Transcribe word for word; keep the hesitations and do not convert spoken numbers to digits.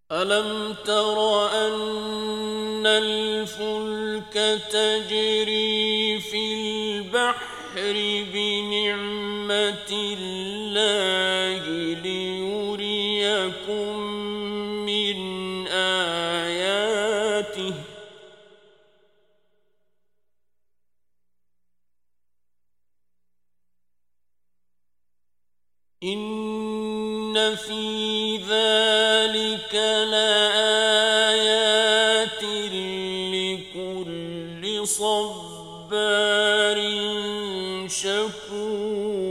ألم تر أن الفلك تجري في البحر بنعمة الله ليريكم من آياته إن في ذلك لآيات لكل صبار شكور